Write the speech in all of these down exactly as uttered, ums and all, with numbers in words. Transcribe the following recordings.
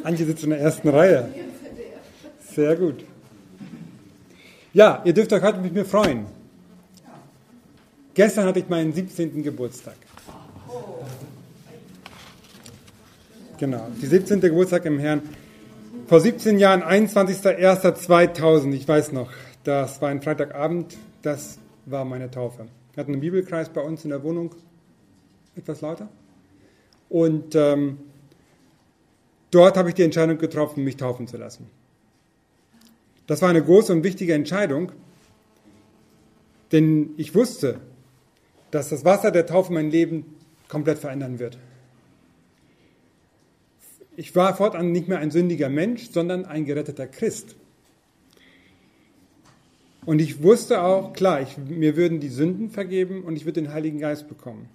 Antje sitzt in der ersten Reihe. Sehr gut. Ja, ihr dürft euch heute mit mir freuen. Gestern hatte ich meinen siebzehnten Geburtstag. Genau, die siebzehnte Geburtstag im Herrn. Vor siebzehn Jahren, einundzwanzigster erster zweitausend, ich weiß noch, das war ein Freitagabend, das war meine Taufe. Wir hatten einen Bibelkreis bei uns in der Wohnung, etwas lauter. Und ähm, dort habe ich die Entscheidung getroffen, mich taufen zu lassen. Das war eine große und wichtige Entscheidung, denn ich wusste, dass das Wasser der Taufe mein Leben komplett verändern wird. Ich war fortan nicht mehr ein sündiger Mensch, sondern ein geretteter Christ. Und ich wusste auch, klar, ich, mir würden die Sünden vergeben und ich würde den Heiligen Geist bekommen.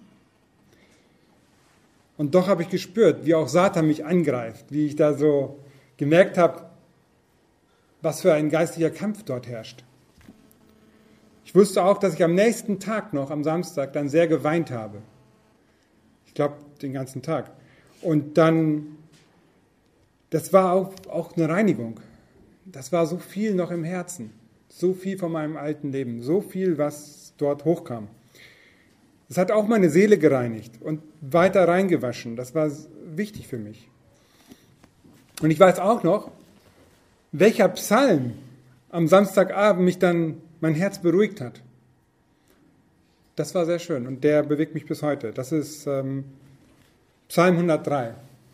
Und doch habe ich gespürt, wie auch Satan mich angreift, wie ich da so gemerkt habe, was für ein geistlicher Kampf dort herrscht. Ich wusste auch, dass ich am nächsten Tag noch, am Samstag, dann sehr geweint habe. Ich glaube, den ganzen Tag. Und dann, das war auch, auch eine Reinigung. Das war so viel noch im Herzen. So viel von meinem alten Leben. So viel, was dort hochkam. Das hat auch meine Seele gereinigt und weiter reingewaschen. Das war wichtig für mich. Und ich weiß auch noch, welcher Psalm am Samstagabend mich dann mein Herz beruhigt hat. Das war sehr schön und der bewegt mich bis heute. Das ist ähm, Psalm hundertdrei.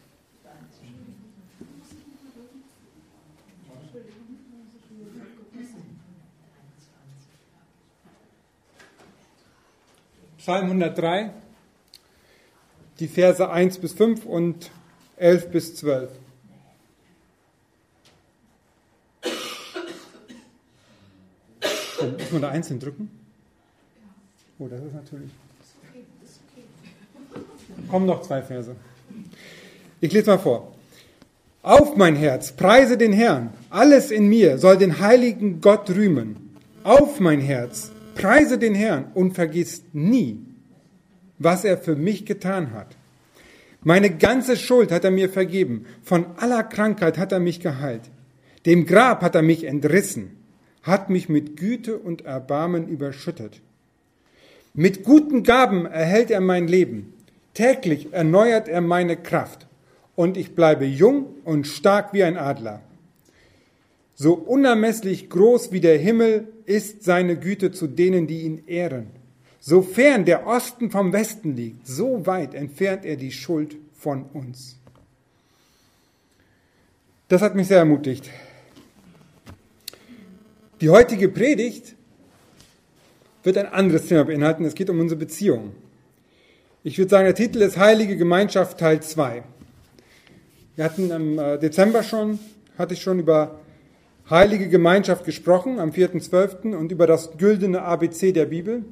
Psalm hundertdrei, die Verse eins bis fünf und elf bis zwölf. Oh, muss man da einzeln drücken? Oh, das ist natürlich... Kommen noch zwei Verse. Ich lese mal vor. Auf mein Herz, preise den Herrn. Alles in mir soll den heiligen Gott rühmen. Auf mein Herz, preise den Herrn und vergiss nie, was er für mich getan hat. Meine ganze Schuld hat er mir vergeben. Von aller Krankheit hat er mich geheilt. Dem Grab hat er mich entrissen, hat mich mit Güte und Erbarmen überschüttet. Mit guten Gaben erhält er mein Leben. Täglich erneuert er meine Kraft. Und ich bleibe jung und stark wie ein Adler. So unermesslich groß wie der Himmel ist seine Güte zu denen, die ihn ehren. So fern der Osten vom Westen liegt, so weit entfernt er die Schuld von uns. Das hat mich sehr ermutigt. Die heutige Predigt wird ein anderes Thema beinhalten. Es geht um unsere Beziehung. Ich würde sagen, der Titel ist Heilige Gemeinschaft Teil zwei. Wir hatten im Dezember schon, hatte ich schon über Heilige Gemeinschaft gesprochen, am vierten zwölften und über das güldene A B C der Bibel.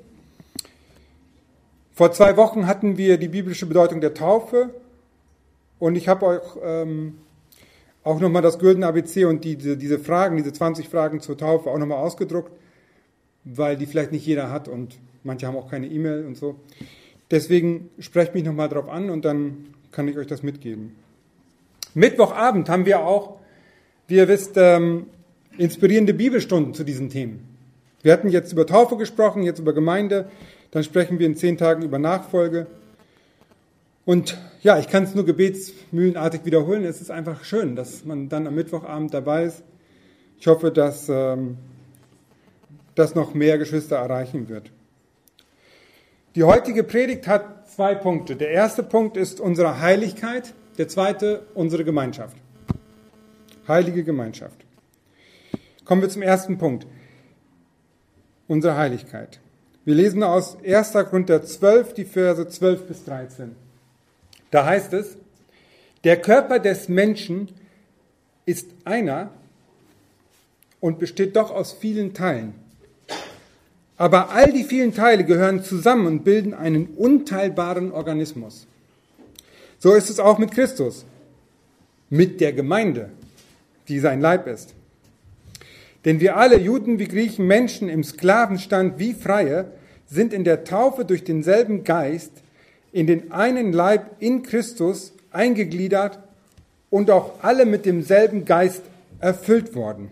Vor zwei Wochen hatten wir die biblische Bedeutung der Taufe und ich habe euch ähm, auch nochmal das güldene A B C und die, diese, diese Fragen, diese zwanzig Fragen zur Taufe auch nochmal ausgedruckt, weil die vielleicht nicht jeder hat und manche haben auch keine E-Mail und so. Deswegen sprecht mich nochmal drauf an und dann kann ich euch das mitgeben. Mittwochabend haben wir auch, wie ihr wisst, ähm, inspirierende Bibelstunden zu diesen Themen. Wir hatten jetzt über Taufe gesprochen, jetzt über Gemeinde, dann sprechen wir in zehn Tagen über Nachfolge. Und ja, ich kann es nur gebetsmühlenartig wiederholen. Es ist einfach schön, dass man dann am Mittwochabend dabei ist. Ich hoffe, dass ähm, das noch mehr Geschwister erreichen wird. Die heutige Predigt hat zwei Punkte. Der erste Punkt ist unsere Heiligkeit, der zweite unsere Gemeinschaft. Heilige Gemeinschaft. Kommen wir zum ersten Punkt. Unsere Heiligkeit. Wir lesen aus erster Korinther zwölf, die Verse zwölf bis dreizehn. Da heißt es, der Körper des Menschen ist einer und besteht doch aus vielen Teilen. Aber all die vielen Teile gehören zusammen und bilden einen unteilbaren Organismus. So ist es auch mit Christus, mit der Gemeinde, die sein Leib ist. Denn wir alle, Juden wie Griechen, Menschen im Sklavenstand wie Freie, sind in der Taufe durch denselben Geist in den einen Leib in Christus eingegliedert und auch alle mit demselben Geist erfüllt worden.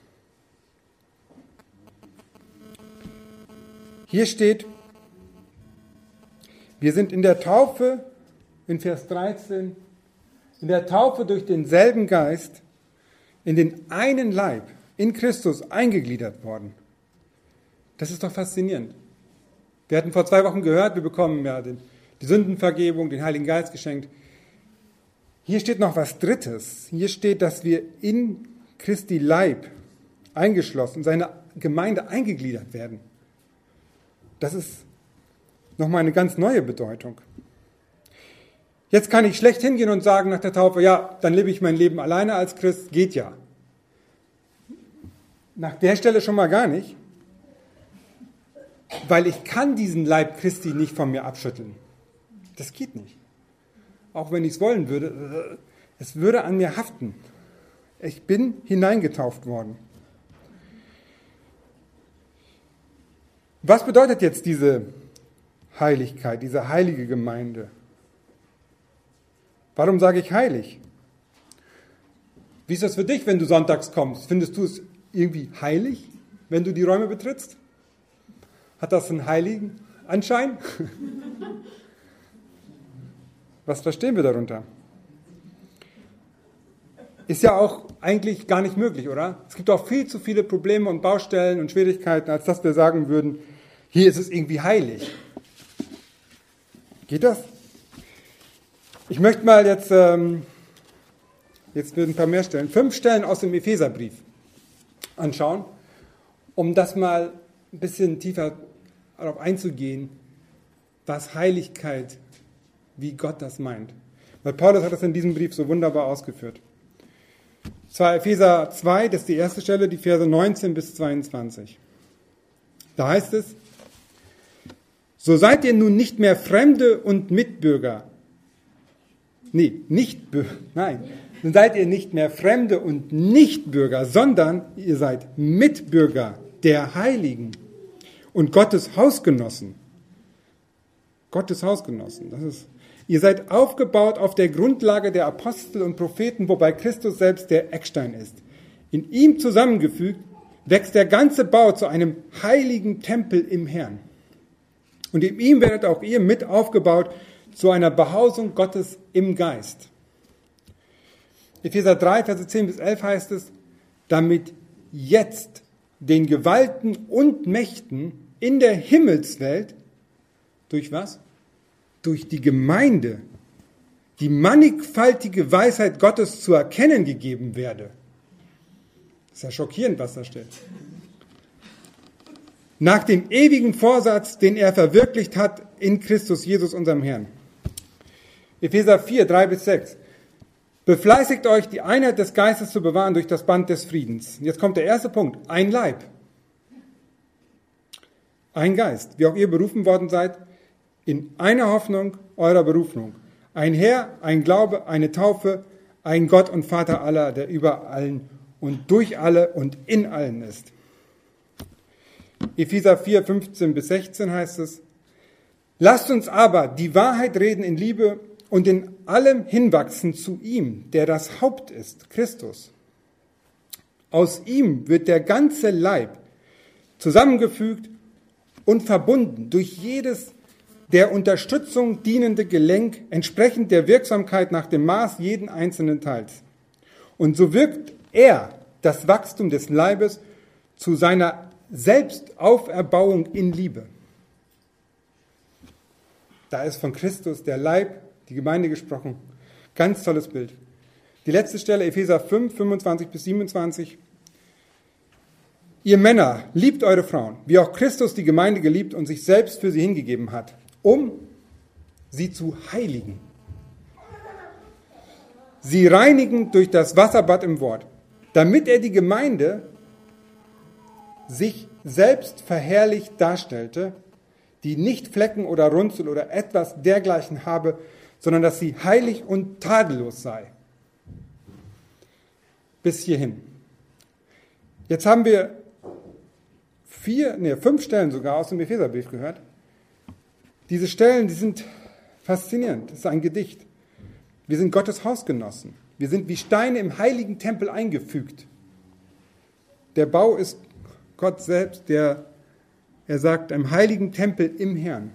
Hier steht, wir sind in der Taufe, in Vers dreizehn, in der Taufe durch denselben Geist in den einen Leib, in Christus eingegliedert worden. Das ist doch faszinierend. Wir hatten vor zwei Wochen gehört, wir bekommen ja den, die Sündenvergebung, den Heiligen Geist geschenkt. Hier steht noch was Drittes. Hier steht, dass wir in Christi Leib eingeschlossen, seine Gemeinde eingegliedert werden. Das ist nochmal eine ganz neue Bedeutung. Jetzt kann ich schlecht hingehen und sagen nach der Taufe, ja, dann lebe ich mein Leben alleine als Christ, geht ja. Nach der Stelle schon mal gar nicht, weil ich kann diesen Leib Christi nicht von mir abschütteln. Das geht nicht. Auch wenn ich es wollen würde, es würde an mir haften. Ich bin hineingetauft worden. Was bedeutet jetzt diese Heiligkeit, diese heilige Gemeinde? Warum sage ich heilig? Wie ist das für dich, wenn du sonntags kommst? Findest du es irgendwie heilig, wenn du die Räume betrittst? Hat das einen heiligen Anschein? Was verstehen wir darunter? Ist ja auch eigentlich gar nicht möglich, oder? Es gibt auch viel zu viele Probleme und Baustellen und Schwierigkeiten, als dass wir sagen würden, hier ist es irgendwie heilig. Geht das? Ich möchte mal jetzt, ähm, jetzt wird ein paar mehr Stellen, fünf Stellen aus dem Epheserbrief anschauen, um das mal ein bisschen tiefer darauf einzugehen, was Heiligkeit, wie Gott das meint. Weil Paulus hat das in diesem Brief so wunderbar ausgeführt. Zwar Epheser zwei, das ist die erste Stelle, die Verse neunzehn bis zweiundzwanzig. Da heißt es, so seid ihr nun nicht mehr Fremde und Mitbürger. Nee, nicht Bürger, nein. Nun seid ihr nicht mehr Fremde und Nichtbürger, sondern ihr seid Mitbürger der Heiligen und Gottes Hausgenossen. Gottes Hausgenossen, das ist, ihr seid aufgebaut auf der Grundlage der Apostel und Propheten, wobei Christus selbst der Eckstein ist. In ihm zusammengefügt wächst der ganze Bau zu einem heiligen Tempel im Herrn. Und in ihm werdet auch ihr mit aufgebaut zu einer Behausung Gottes im Geist. Epheser drei, Verse zehn bis elf heißt es, damit jetzt den Gewalten und Mächten in der Himmelswelt, durch was? Durch die Gemeinde, die mannigfaltige Weisheit Gottes zu erkennen gegeben werde. Das ist ja schockierend, was da steht. Nach dem ewigen Vorsatz, den er verwirklicht hat in Christus Jesus, unserem Herrn. Epheser vier, drei bis sechs. Befleißigt euch, die Einheit des Geistes zu bewahren durch das Band des Friedens. Jetzt kommt der erste Punkt. Ein Leib. Ein Geist. Wie auch ihr berufen worden seid, in einer Hoffnung eurer Berufung. Ein Herr, ein Glaube, eine Taufe, ein Gott und Vater aller, der über allen und durch alle und in allen ist. Epheser vier, fünfzehn bis sechzehn heißt es, lasst uns aber die Wahrheit reden in Liebe und in allem hinwachsen zu ihm, der das Haupt ist, Christus. Aus ihm wird der ganze Leib zusammengefügt und verbunden durch jedes der Unterstützung dienende Gelenk, entsprechend der Wirksamkeit nach dem Maß jeden einzelnen Teils. Und so wirkt er, das Wachstum des Leibes, zu seiner Selbstauferbauung in Liebe. Da ist von Christus der Leib, die Gemeinde gesprochen. Ganz tolles Bild. Die letzte Stelle, Epheser fünf, fünfundzwanzig bis siebenundzwanzig. Ihr Männer, liebt eure Frauen, wie auch Christus die Gemeinde geliebt und sich selbst für sie hingegeben hat, um sie zu heiligen. Sie reinigen durch das Wasserbad im Wort, damit er die Gemeinde sich selbst verherrlicht darstellte, die nicht Flecken oder Runzel oder etwas dergleichen habe, sondern dass sie heilig und tadellos sei. Bis hierhin. Jetzt haben wir vier, nee, fünf Stellen sogar aus dem Epheserbrief gehört. Diese Stellen, die sind faszinierend. Das ist ein Gedicht. Wir sind Gottes Hausgenossen. Wir Wir sind wie Steine im heiligen Tempel eingefügt. Der Bau ist Gott selbst, der, er sagt, im heiligen Tempel im Herrn.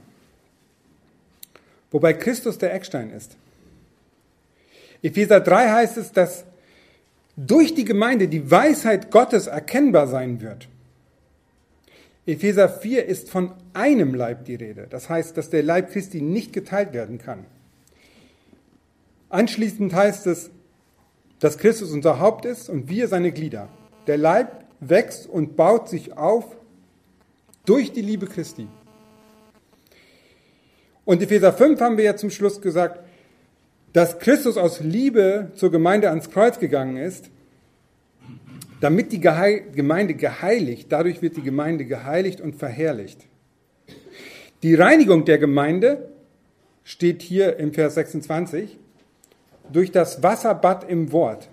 Wobei Christus der Eckstein ist. Epheser drei heißt es, dass durch die Gemeinde die Weisheit Gottes erkennbar sein wird. Epheser vier ist von einem Leib die Rede. Das heißt, dass der Leib Christi nicht geteilt werden kann. Anschließend heißt es, dass Christus unser Haupt ist und wir seine Glieder. Der Leib wächst und baut sich auf durch die Liebe Christi. Und Epheser fünf haben wir ja zum Schluss gesagt, dass Christus aus Liebe zur Gemeinde ans Kreuz gegangen ist, damit die Gemeinde geheiligt, dadurch wird die Gemeinde geheiligt und verherrlicht. Die Reinigung der Gemeinde steht hier im Vers sechsundzwanzig, durch das Wasserbad im Wort.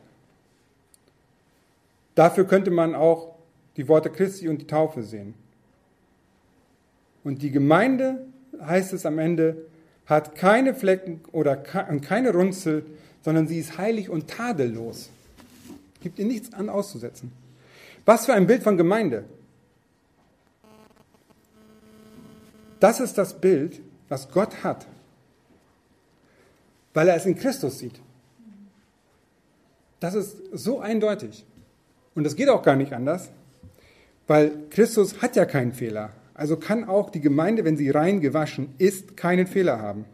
Dafür könnte man auch die Worte Christi und die Taufe sehen. Und die Gemeinde, heißt es am Ende, hat keine Flecken oder keine Runzel, sondern sie ist heilig und tadellos. Gibt ihr nichts an auszusetzen. Was für ein Bild von Gemeinde. Das ist das Bild, was Gott hat, weil er es in Christus sieht. Das ist so eindeutig. Und das geht auch gar nicht anders, weil Christus hat ja keinen Fehler. Also kann auch die Gemeinde, wenn sie rein gewaschen ist, keinen Fehler haben.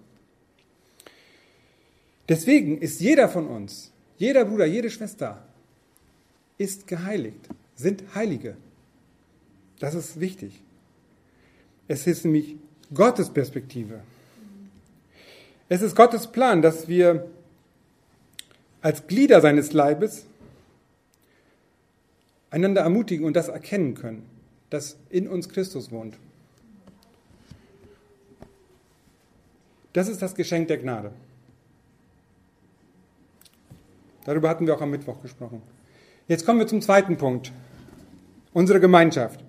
Deswegen ist jeder von uns, jeder Bruder, jede Schwester, ist geheiligt, sind Heilige. Das ist wichtig. Es ist nämlich Gottes Perspektive. Es ist Gottes Plan, dass wir als Glieder seines Leibes einander ermutigen und das erkennen können, dass in uns Christus wohnt. Das ist das Geschenk der Gnade. Darüber hatten wir auch am Mittwoch gesprochen. Jetzt kommen wir zum zweiten Punkt. Unsere Gemeinschaft.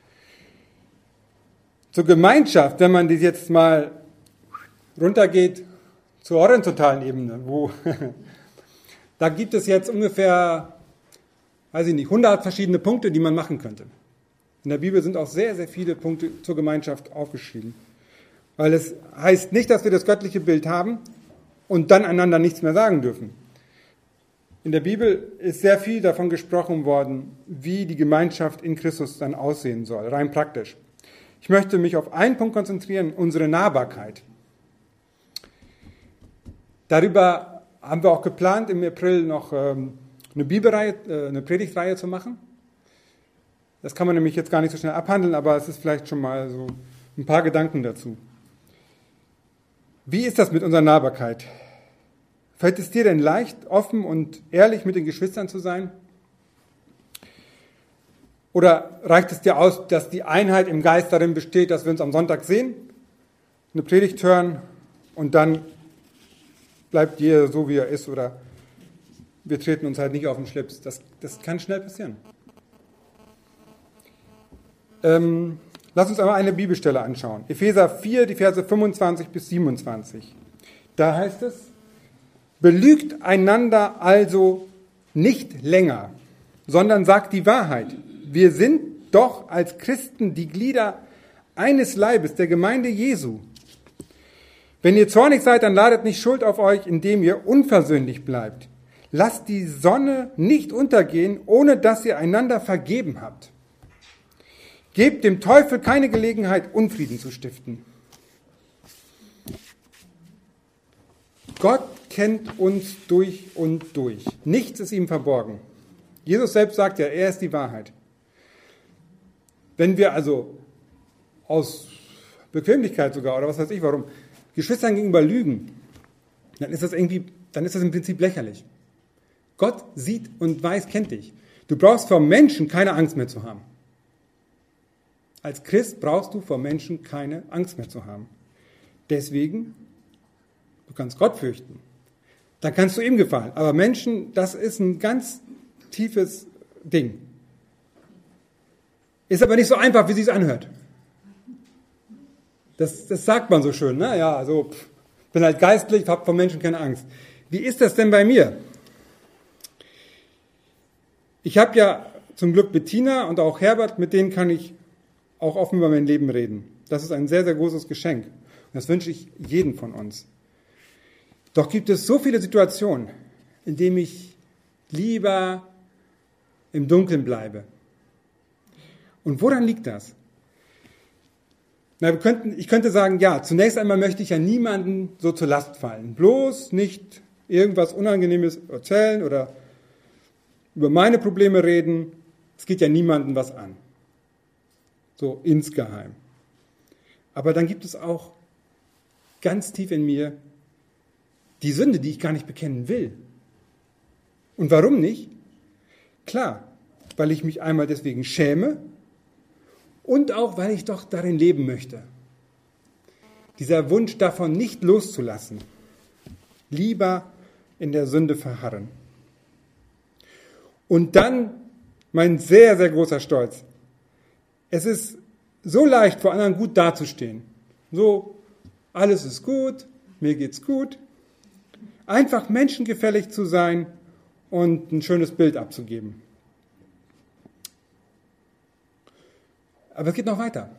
Zur Gemeinschaft, wenn man das jetzt mal runtergeht zur horizontalen Ebene, wo da gibt es jetzt ungefähr, weiß ich nicht, hundert verschiedene Punkte, die man machen könnte. In der Bibel sind auch sehr, sehr viele Punkte zur Gemeinschaft aufgeschrieben. Weil es heißt nicht, dass wir das göttliche Bild haben und dann einander nichts mehr sagen dürfen. In der Bibel ist sehr viel davon gesprochen worden, wie die Gemeinschaft in Christus dann aussehen soll, rein praktisch. Ich möchte mich auf einen Punkt konzentrieren, unsere Nahbarkeit. Darüber haben wir auch geplant, im April noch eine Bibelreihe, eine Predigtreihe zu machen. Das kann man nämlich jetzt gar nicht so schnell abhandeln, aber es ist vielleicht schon mal so ein paar Gedanken dazu. Wie ist das mit unserer Nahbarkeit? Fällt es dir denn leicht, offen und ehrlich mit den Geschwistern zu sein? Oder reicht es dir aus, dass die Einheit im Geist darin besteht, dass wir uns am Sonntag sehen, eine Predigt hören und dann bleibt jeder so, wie er ist, oder wir treten uns halt nicht auf den Schlips? Das, das kann schnell passieren. Ähm, lass uns einmal eine Bibelstelle anschauen. Epheser vier, die Verse fünfundzwanzig bis siebenundzwanzig. Da heißt es: Belügt einander also nicht länger, sondern sagt die Wahrheit. Wir sind doch als Christen die Glieder eines Leibes, der Gemeinde Jesu. Wenn ihr zornig seid, dann ladet nicht Schuld auf euch, indem ihr unversöhnlich bleibt. Lasst die Sonne nicht untergehen, ohne dass ihr einander vergeben habt. Gebt dem Teufel keine Gelegenheit, Unfrieden zu stiften. Gott kennt uns durch und durch. Nichts ist ihm verborgen. Jesus selbst sagt ja, er ist die Wahrheit. Wenn wir also aus Bequemlichkeit sogar, oder was weiß ich warum, Geschwistern gegenüber lügen, dann ist das irgendwie, dann ist das im Prinzip lächerlich. Gott sieht und weiß, kennt dich. Du brauchst vor Menschen keine Angst mehr zu haben. Als Christ brauchst du vor Menschen keine Angst mehr zu haben. Deswegen, du kannst Gott fürchten. Dann kannst du ihm gefallen. Aber Menschen, das ist ein ganz tiefes Ding. Ist aber nicht so einfach, wie es sich anhört. Das, das sagt man so schön, ne? Ja, also, pff, bin halt geistlich, hab vor Menschen keine Angst. Wie ist das denn bei mir? Ich habe ja zum Glück Bettina und auch Herbert, mit denen kann ich auch offen über mein Leben reden. Das ist ein sehr, sehr großes Geschenk. Und das wünsche ich jedem von uns. Doch gibt es so viele Situationen, in denen ich lieber im Dunkeln bleibe. Und woran liegt das? Na, wir könnten, ich könnte sagen, ja, zunächst einmal möchte ich ja niemanden so zur Last fallen. Bloß nicht irgendwas Unangenehmes erzählen oder über meine Probleme reden. Es geht ja niemandem was an. So insgeheim. Aber dann gibt es auch ganz tief in mir die Sünde, die ich gar nicht bekennen will. Und warum nicht? Klar, weil ich mich einmal deswegen schäme und auch, weil ich doch darin leben möchte. Dieser Wunsch davon nicht loszulassen. Lieber in der Sünde verharren. Und dann mein sehr, sehr großer Stolz. Es ist so leicht, vor anderen gut dazustehen. So, alles ist gut, mir geht's gut. Einfach menschengefällig zu sein und ein schönes Bild abzugeben. Aber es geht noch weiter.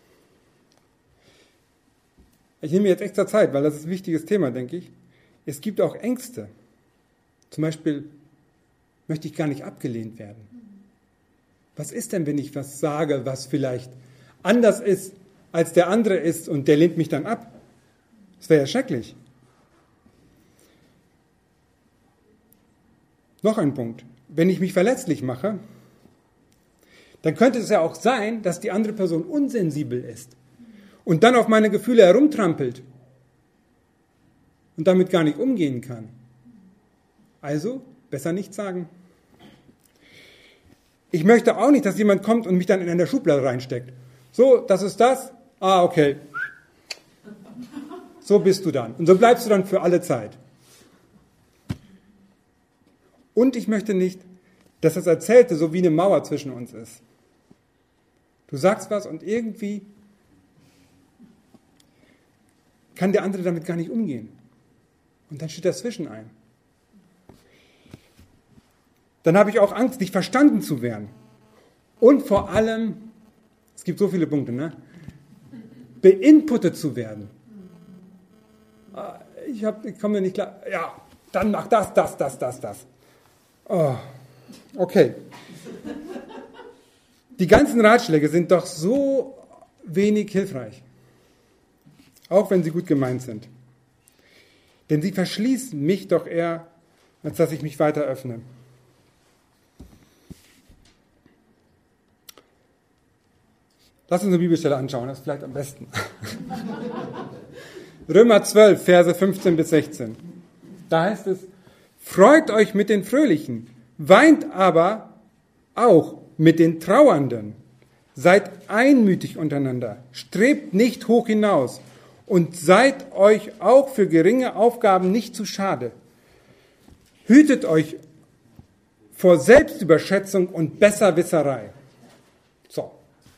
Ich nehme mir jetzt extra Zeit, weil das ist ein wichtiges Thema, denke ich. Es gibt auch Ängste. Zum Beispiel möchte ich gar nicht abgelehnt werden. Was ist denn, wenn ich was sage, was vielleicht anders ist, als der andere ist und der lehnt mich dann ab? Das wäre ja schrecklich. Noch ein Punkt. Wenn ich mich verletzlich mache, dann könnte es ja auch sein, dass die andere Person unsensibel ist und dann auf meine Gefühle herumtrampelt und damit gar nicht umgehen kann. Also besser nichts sagen. Ich möchte auch nicht, dass jemand kommt und mich dann in eine Schublade reinsteckt. So, das ist das. Ah, okay. So bist du dann. Und so bleibst du dann für alle Zeit. Und ich möchte nicht, dass das Erzählte so wie eine Mauer zwischen uns ist. Du sagst was und irgendwie kann der andere damit gar nicht umgehen. Und dann steht dazwischen ein. Dann habe ich auch Angst, nicht verstanden zu werden. Und vor allem, es gibt so viele Punkte, ne? Beinputtet zu werden. Ich, hab, ich komme nicht klar. Ja, dann mach das, das, das, das, das. Oh, okay. Die ganzen Ratschläge sind doch so wenig hilfreich. Auch wenn sie gut gemeint sind. Denn sie verschließen mich doch eher, als dass ich mich weiter öffne. Lass uns eine Bibelstelle anschauen, das ist vielleicht am besten. Römer zwölf, Verse fünfzehn bis sechzehn. Da heißt es, freut euch mit den Fröhlichen, weint aber auch mit den Trauernden. Seid einmütig untereinander, strebt nicht hoch hinaus und seid euch auch für geringe Aufgaben nicht zu schade. Hütet euch vor Selbstüberschätzung und Besserwisserei. So.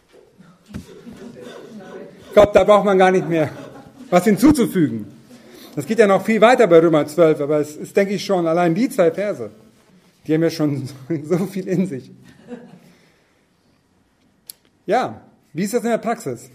Ich glaube, da braucht man gar nicht mehr was hinzuzufügen. Das geht ja noch viel weiter bei Römer zwölf, aber es ist, denke ich, schon allein die zwei Verse. Die haben ja schon so viel in sich. Ja, wie ist das in der Praxis?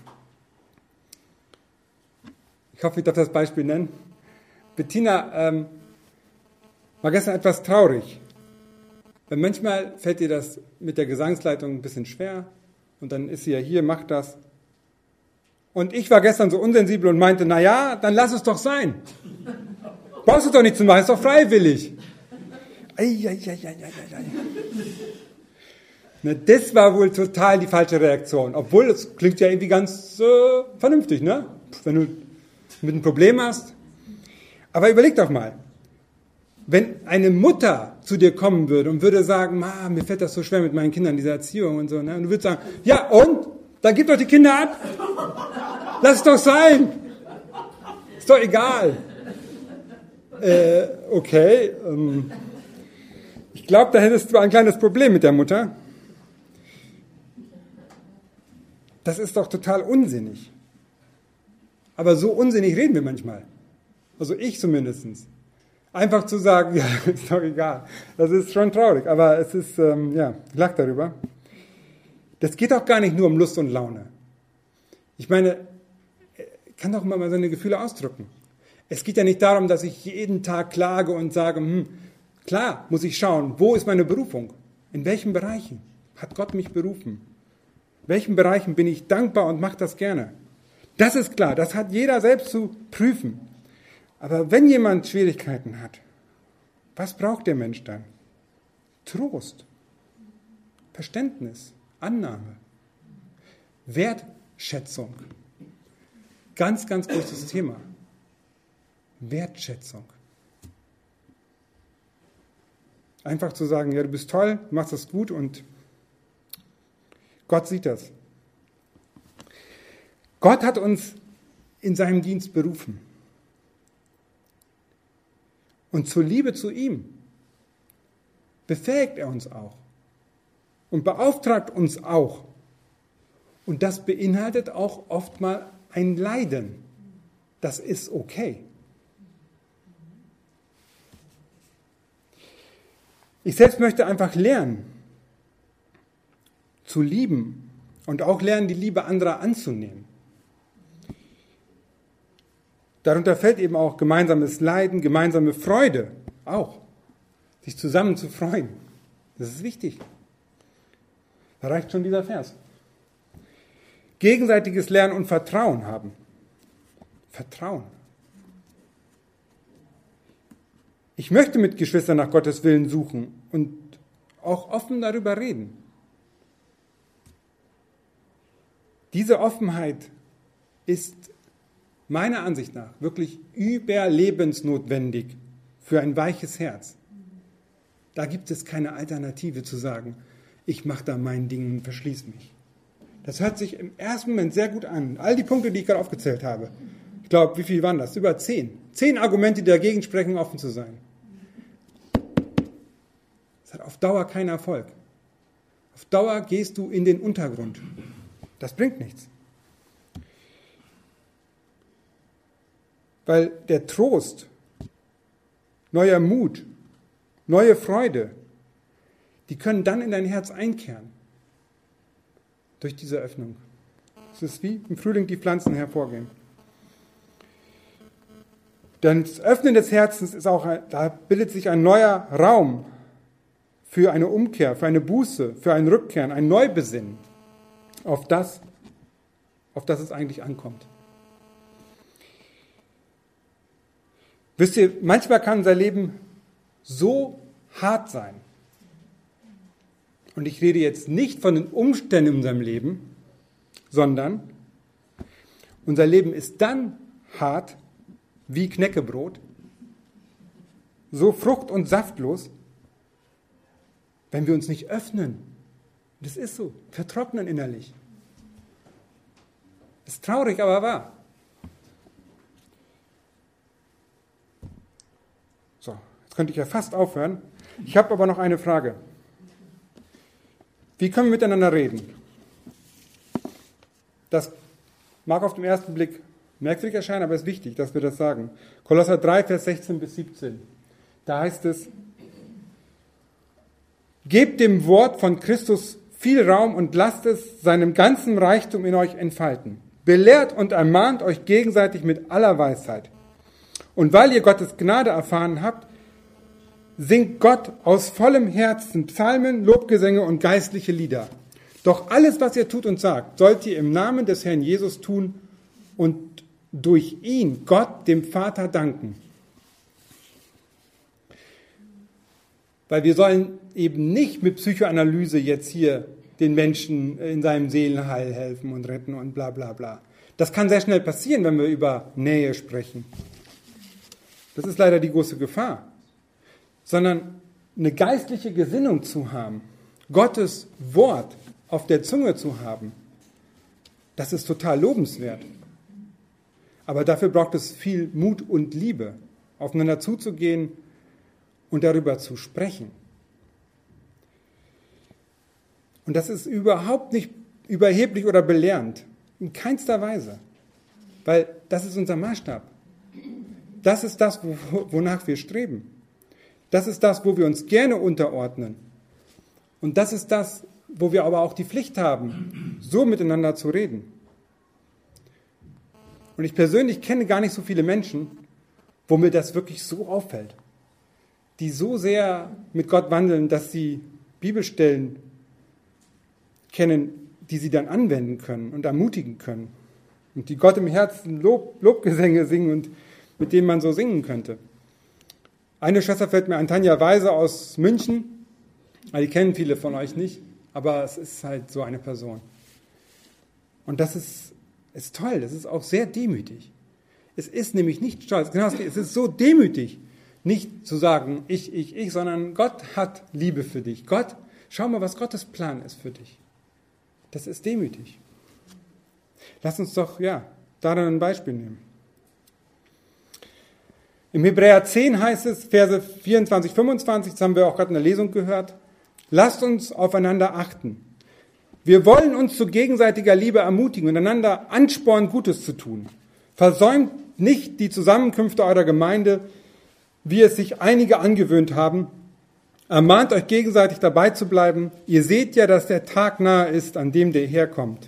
Ich hoffe, ich darf das Beispiel nennen. Bettina ähm, war gestern etwas traurig. Weil manchmal fällt ihr das mit der Gesangsleitung ein bisschen schwer und dann ist sie ja hier, macht das. Und ich war gestern so unsensibel und meinte, na ja, dann lass es doch sein. Brauchst du doch nicht zu machen, ist doch freiwillig. Ei, ei, ei, ei, ei, ei. Na, das war wohl total die falsche Reaktion. Obwohl, das klingt ja irgendwie ganz äh, vernünftig, ne? Wenn du mit einem Problem hast. Aber überleg doch mal, wenn eine Mutter zu dir kommen würde und würde sagen, Ma, mir fällt das so schwer mit meinen Kindern, diese Erziehung und so, ne? Und du würdest sagen, ja und? Dann gib doch die Kinder ab. Lass es doch sein. Ist doch egal. Äh, okay. Ähm, ich glaube, da hättest du ein kleines Problem mit der Mutter. Das ist doch total unsinnig. Aber so unsinnig reden wir manchmal. Also ich zumindest. Einfach zu sagen, ja, ist doch egal. Das ist schon traurig, aber es ist, ähm, ja, ich lache darüber. Das geht auch gar nicht nur um Lust und Laune. Ich meine, ich kann doch mal seine Gefühle ausdrücken. Es geht ja nicht darum, dass ich jeden Tag klage und sage, hm, klar muss ich schauen, wo ist meine Berufung? In welchen Bereichen hat Gott mich berufen? In welchen Bereichen bin ich dankbar und mache das gerne? Das ist klar, das hat jeder selbst zu prüfen. Aber wenn jemand Schwierigkeiten hat, was braucht der Mensch dann? Trost, Verständnis, Annahme, Wertschätzung. Ganz, ganz großes Thema. Wertschätzung. Einfach zu sagen, ja, du bist toll, du machst das gut und Gott sieht das. Gott hat uns in seinem Dienst berufen. Und zur Liebe zu ihm befähigt er uns auch und beauftragt uns auch. Und das beinhaltet auch oft mal ein Leiden. Das ist okay. Ich selbst möchte einfach lernen, zu lieben und auch lernen, die Liebe anderer anzunehmen. Darunter fällt eben auch gemeinsames Leiden, gemeinsame Freude, auch. Sich zusammen zu freuen. Das ist wichtig. Da reicht schon dieser Vers. Gegenseitiges Lernen und Vertrauen haben. Vertrauen. Ich möchte mit Geschwistern nach Gottes Willen suchen und auch offen darüber reden. Diese Offenheit ist meiner Ansicht nach wirklich überlebensnotwendig für ein weiches Herz. Da gibt es keine Alternative zu sagen, ich mache da mein Ding und verschließe mich. Das hört sich im ersten Moment sehr gut an. All die Punkte, die ich gerade aufgezählt habe. Ich glaube, wie viel waren das? Über zehn. Zehn Argumente, die dagegen sprechen, offen zu sein. Das hat auf Dauer keinen Erfolg. Auf Dauer gehst du in den Untergrund. Das bringt nichts. Weil der Trost, neuer Mut, neue Freude, die können dann in dein Herz einkehren. Durch diese Öffnung. Es ist wie im Frühling die Pflanzen hervorgehen. Denn das Öffnen des Herzens ist auch, da bildet sich ein neuer Raum für eine Umkehr, für eine Buße, für ein Rückkehren, ein Neubesinnen auf das, auf das es eigentlich ankommt. Wisst ihr, manchmal kann unser Leben so hart sein. Und ich rede jetzt nicht von den Umständen in unserem Leben, sondern unser Leben ist dann hart wie Knäckebrot, so frucht- und saftlos, wenn wir uns nicht öffnen. Das ist so, vertrocknen innerlich. Ist traurig, aber wahr. So, jetzt könnte ich ja fast aufhören. Ich habe aber noch eine Frage. Wie können wir miteinander reden? Das mag auf den ersten Blick merkwürdig erscheinen, aber es ist wichtig, dass wir das sagen. Kolosser drei, Vers sechzehn bis siebzehn. Da heißt es, gebt dem Wort von Christus viel Raum und lasst es seinem ganzen Reichtum in euch entfalten. Belehrt und ermahnt euch gegenseitig mit aller Weisheit. Und weil ihr Gottes Gnade erfahren habt, singt Gott aus vollem Herzen Psalmen, Lobgesänge und geistliche Lieder. Doch alles, was ihr tut und sagt, sollt ihr im Namen des Herrn Jesus tun und durch ihn Gott, dem Vater, danken. Weil wir sollen eben nicht mit Psychoanalyse jetzt hier den Menschen in seinem Seelenheil helfen und retten und bla bla bla. Das kann sehr schnell passieren, wenn wir über Nähe sprechen. Das ist leider die große Gefahr. Sondern eine geistliche Gesinnung zu haben, Gottes Wort auf der Zunge zu haben, das ist total lobenswert. Aber dafür braucht es viel Mut und Liebe, aufeinander zuzugehen und darüber zu sprechen. Und das ist überhaupt nicht überheblich oder belehrend, in keinster Weise, weil das ist unser Maßstab. Das ist das, wonach wir streben. Das ist das, wo wir uns gerne unterordnen. Und das ist das, wo wir aber auch die Pflicht haben, so miteinander zu reden. Und ich persönlich kenne gar nicht so viele Menschen, wo mir das wirklich so auffällt, die so sehr mit Gott wandeln, dass sie Bibelstellen kennen, die sie dann anwenden können und ermutigen können. Und die Gott im Herzen Lob, Lobgesänge singen und mit denen man so singen könnte. Eine Schwester fällt mir ein, Tanja Weise aus München. Die kennen viele von euch nicht, aber es ist halt so eine Person. Und das ist, ist toll, das ist auch sehr demütig. Es ist nämlich nicht stolz, genau, es ist so demütig, nicht zu sagen, ich, ich, ich, sondern Gott hat Liebe für dich. Gott, schau mal, was Gottes Plan ist für dich. Das ist demütig. Lass uns doch, ja, daran ein Beispiel nehmen. Im Hebräer zehn heißt es, Verse vierundzwanzig, fünfundzwanzig, das haben wir auch gerade in der Lesung gehört, lasst uns aufeinander achten. Wir wollen uns zu gegenseitiger Liebe ermutigen und einander anspornen, Gutes zu tun. Versäumt nicht die Zusammenkünfte eurer Gemeinde, wie es sich einige angewöhnt haben. Ermahnt euch gegenseitig dabei zu bleiben. Ihr seht ja, dass der Tag nahe ist, an dem der Herr kommt.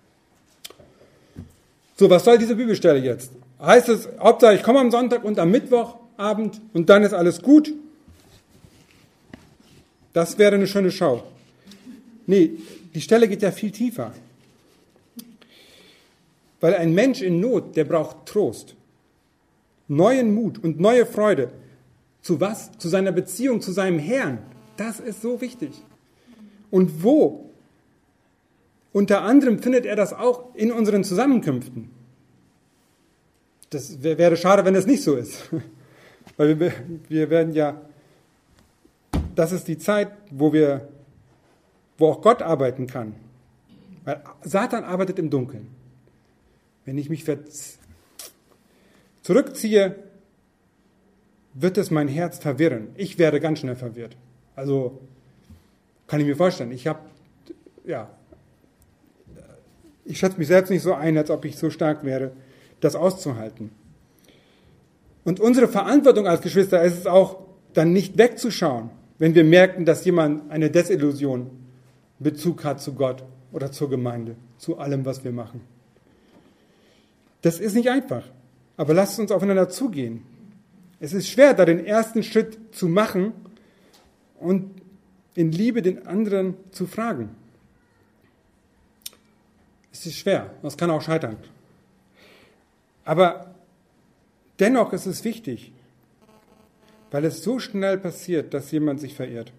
So, was soll diese Bibelstelle jetzt? Heißt es, Hauptsache ich komme am Sonntag und am Mittwochabend und dann ist alles gut? Das wäre eine schöne Schau. Nee, die Stelle geht ja viel tiefer. Weil ein Mensch in Not, der braucht Trost, neuen Mut und neue Freude. Zu was? Zu seiner Beziehung, zu seinem Herrn. Das ist so wichtig. Und wo? Unter anderem findet er das auch in unseren Zusammenkünften. Das wäre schade, wenn das nicht so ist. Weil wir, wir werden ja, das ist die Zeit, wo wir, wo auch Gott arbeiten kann. Weil Satan arbeitet im Dunkeln. Wenn ich mich zurückziehe, wird es mein Herz verwirren. Ich werde ganz schnell verwirrt. Also kann ich mir vorstellen. Ich habe, ja, ich schätze mich selbst nicht so ein, als ob ich so stark wäre, das auszuhalten. Und unsere Verantwortung als Geschwister ist es auch, dann nicht wegzuschauen, wenn wir merken, dass jemand eine Desillusion Bezug hat zu Gott oder zur Gemeinde, zu allem, was wir machen. Das ist nicht einfach, aber lasst uns aufeinander zugehen. Es ist schwer, da den ersten Schritt zu machen und in Liebe den anderen zu fragen. Es ist schwer, das kann auch scheitern. Aber dennoch ist es wichtig, weil es so schnell passiert, dass jemand sich verirrt.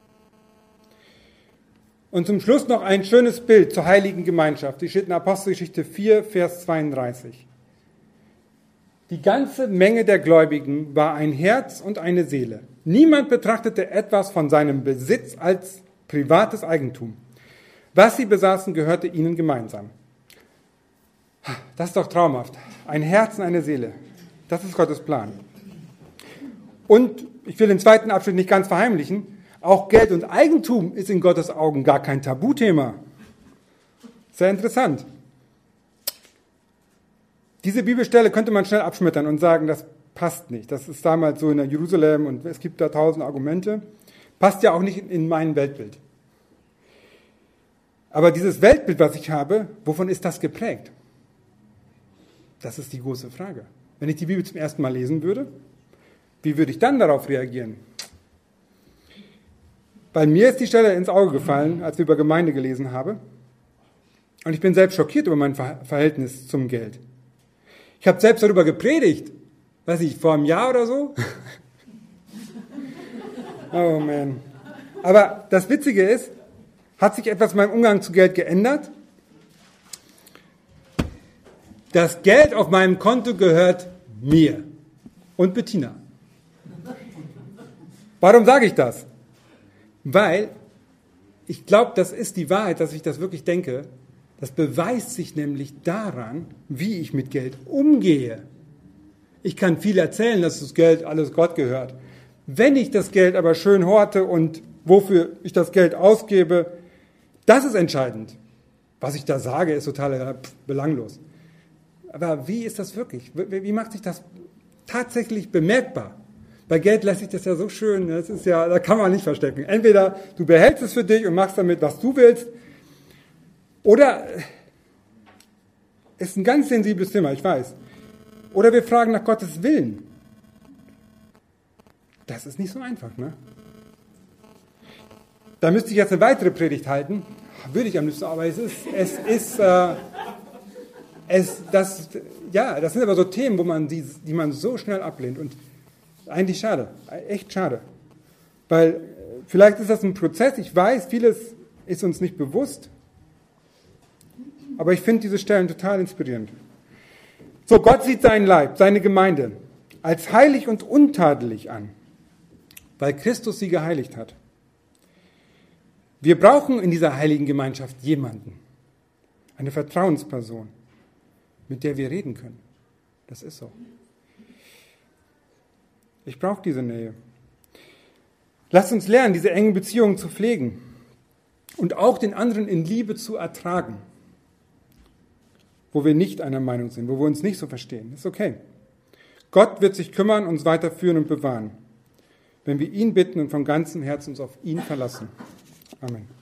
Und zum Schluss noch ein schönes Bild zur heiligen Gemeinschaft. Die steht in Apostelgeschichte vier, Vers zweiunddreißig. Die ganze Menge der Gläubigen war ein Herz und eine Seele. Niemand betrachtete etwas von seinem Besitz als privates Eigentum. Was sie besaßen, gehörte ihnen gemeinsam. Das ist doch traumhaft. Ein Herz und eine Seele. Das ist Gottes Plan. Und ich will den zweiten Abschnitt nicht ganz verheimlichen. Auch Geld und Eigentum ist in Gottes Augen gar kein Tabuthema. Sehr interessant. Diese Bibelstelle könnte man schnell abschmettern und sagen, das passt nicht. Das ist damals so in der Jerusalem und es gibt da tausend Argumente. Passt ja auch nicht in mein Weltbild. Aber dieses Weltbild, was ich habe, wovon ist das geprägt? Das ist die große Frage. Wenn ich die Bibel zum ersten Mal lesen würde, wie würde ich dann darauf reagieren? Weil mir ist die Stelle ins Auge gefallen, als wir über Gemeinde gelesen haben. Und ich bin selbst schockiert über mein Verhältnis zum Geld. Ich habe selbst darüber gepredigt, weiß ich, vor einem Jahr oder so. Oh man. Aber das Witzige ist, hat sich etwas in meinem Umgang zu Geld geändert? Das Geld auf meinem Konto gehört mir und Bettina. Warum sage ich das? Weil ich glaube, das ist die Wahrheit, dass ich das wirklich denke. Das beweist sich nämlich daran, wie ich mit Geld umgehe. Ich kann viel erzählen, dass das Geld alles Gott gehört. Wenn ich das Geld aber schön horte und wofür ich das Geld ausgebe, das ist entscheidend. Was ich da sage, ist total belanglos. Aber wie ist das wirklich? Wie macht sich das tatsächlich bemerkbar. Bei Geld lässt sich das ja so schön, das ist ja, da kann man nicht verstecken. Entweder du behältst es für dich und machst damit, was du willst, oder ist ein ganz sensibles Thema, ich weiß. Oder wir fragen nach Gottes Willen. Das ist nicht so einfach, ne? Da müsste ich jetzt eine weitere Predigt halten. Würde ich am liebsten, aber es ist, es ist, äh, es, das, ja, das sind aber so Themen, wo man die, die man so schnell ablehnt und eigentlich schade, echt schade. Weil vielleicht ist das ein Prozess, ich weiß, vieles ist uns nicht bewusst, aber ich finde diese Stellen total inspirierend. So, Gott sieht seinen Leib, seine Gemeinde als heilig und untadelig an, weil Christus sie geheiligt hat. Wir brauchen in dieser heiligen Gemeinschaft jemanden, eine Vertrauensperson, mit der wir reden können. Das ist so. Ich brauche diese Nähe. Lasst uns lernen, diese engen Beziehungen zu pflegen und auch den anderen in Liebe zu ertragen, wo wir nicht einer Meinung sind, wo wir uns nicht so verstehen. Das ist okay. Gott wird sich kümmern, uns weiterführen und bewahren, wenn wir ihn bitten und von ganzem Herzen uns auf ihn verlassen. Amen.